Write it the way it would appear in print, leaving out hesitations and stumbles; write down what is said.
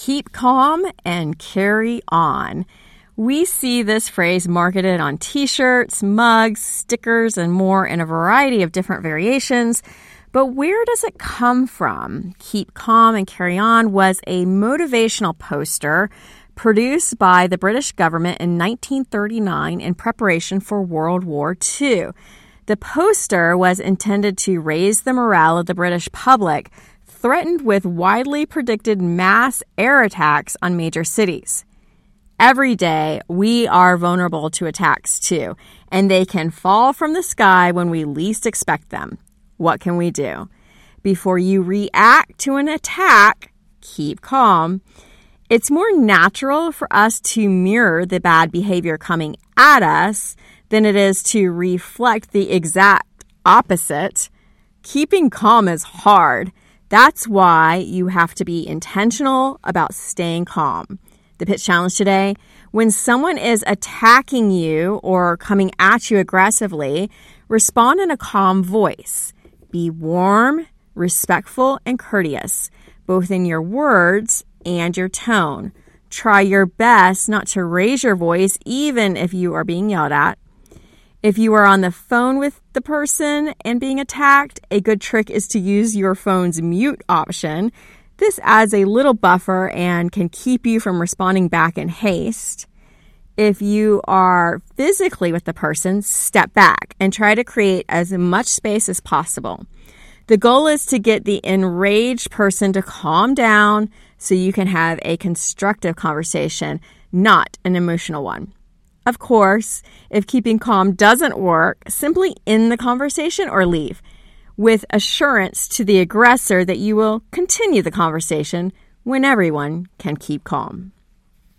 Keep calm and carry on. We see this phrase marketed on t-shirts, mugs, stickers, and more in a variety of different variations. But where does it come from? Keep calm and carry on was a motivational poster produced by the British government in 1939 in preparation for World War II. The poster was intended to raise the morale of the British public, threatened with widely predicted mass air attacks on major cities. Every day, we are vulnerable to attacks too, and they can fall from the sky when we least expect them. What can we do? Before you react to an attack, keep calm. It's more natural for us to mirror the bad behavior coming at us than it is to reflect the exact opposite. Keeping calm is hard. That's why you have to be intentional about staying calm. The pitch challenge today: when someone is attacking you or coming at you aggressively, respond in a calm voice. Be warm, respectful, and courteous, both in your words and your tone. Try your best not to raise your voice, even if you are being yelled at. If you are on the phone with the person and being attacked, a good trick is to use your phone's mute option. This adds a little buffer and can keep you from responding back in haste. If you are physically with the person, step back and try to create as much space as possible. The goal is to get the enraged person to calm down so you can have a constructive conversation, not an emotional one. Of course, if keeping calm doesn't work, simply end the conversation or leave, with assurance to the aggressor that you will continue the conversation when everyone can keep calm.